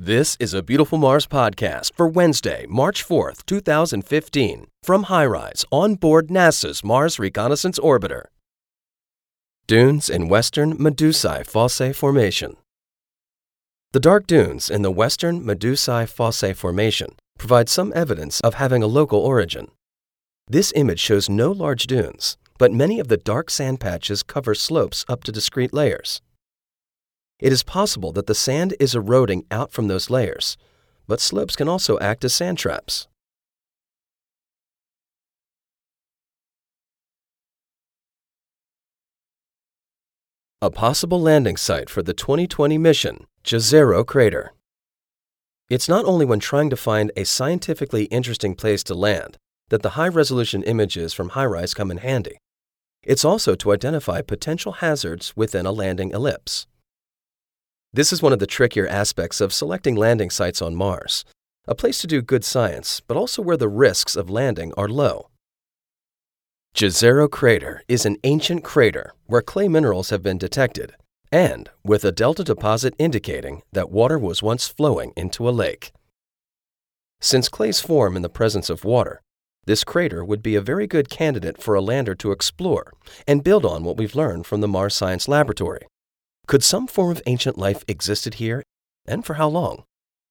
This is a Beautiful Mars podcast for Wednesday, March 4th, 2015, from HiRISE on board NASA's Mars Reconnaissance Orbiter. Dunes in Western Medusae Fossae Formation. The dark dunes in the Western Medusae Fossae Formation provide some evidence of having a local origin. This image shows no large dunes, but many of the dark sand patches cover slopes up to discrete layers. It is possible that the sand is eroding out from those layers, but slopes can also act as sand traps. A possible landing site for the 2020 mission, Jezero Crater. It's not only when trying to find a scientifically interesting place to land that the high-resolution images from HiRISE come in handy. It's also to identify potential hazards within a landing ellipse. This is one of the trickier aspects of selecting landing sites on Mars, a place to do good science, but also where the risks of landing are low. Jezero Crater is an ancient crater where clay minerals have been detected, and with a delta deposit indicating that water was once flowing into a lake. Since clays form in the presence of water, this crater would be a very good candidate for a lander to explore and build on what we've learned from the Mars Science Laboratory. Could some form of ancient life existed here, and for how long?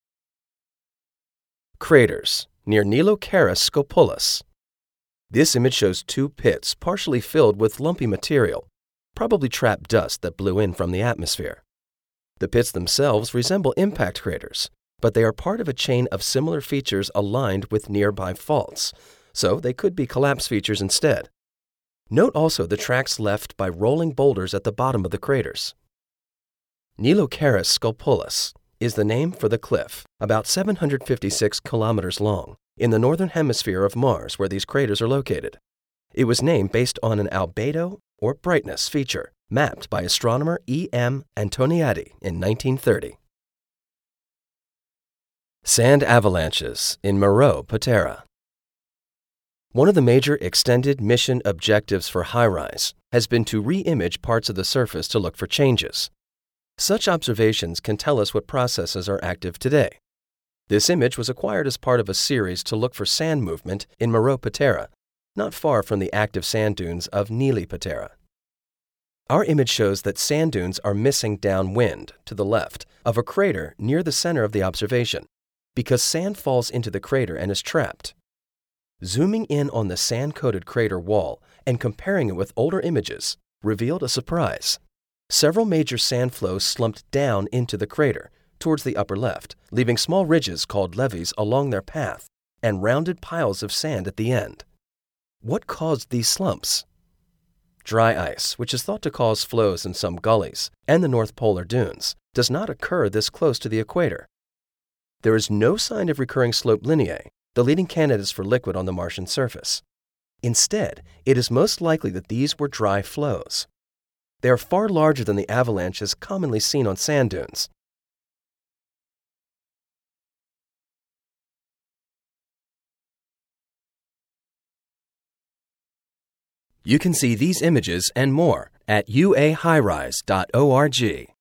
Craters near Nilocaris Scopolis. This image shows two pits partially filled with lumpy material, probably trapped dust that blew in from the atmosphere. The pits themselves resemble impact craters, but they are part of a chain of similar features aligned with nearby faults, so they could be collapse features instead. Note also the tracks left by rolling boulders at the bottom of the craters. Nilocaris Scopolis is the name for the cliff, about 756 kilometers long, in the northern hemisphere of Mars where these craters are located. It was named based on an albedo, or brightness, feature mapped by astronomer E.M. Antoniadi in 1930. Sand avalanches in Maro Patera. One of the major extended mission objectives for HiRISE has been to re-image parts of the surface to look for changes. Such observations can tell us what processes are active today. This image was acquired as part of a series to look for sand movement in Maro Patera, not far from the active sand dunes of Nili Patera. Our image shows that sand dunes are missing downwind, to the left, of a crater near the center of the observation, because sand falls into the crater and is trapped. Zooming in on the sand-coated crater wall and comparing it with older images revealed a surprise. Several major sand flows slumped down into the crater, towards the upper left, leaving small ridges called levees along their path and rounded piles of sand at the end. What caused these slumps? Dry ice, which is thought to cause flows in some gullies and the North Polar dunes, does not occur this close to the equator. There is no sign of recurring slope lineae, the leading candidates for liquid on the Martian surface. Instead, it is most likely that these were dry flows. They are far larger than the avalanches commonly seen on sand dunes. You can see these images and more at uahirise.org.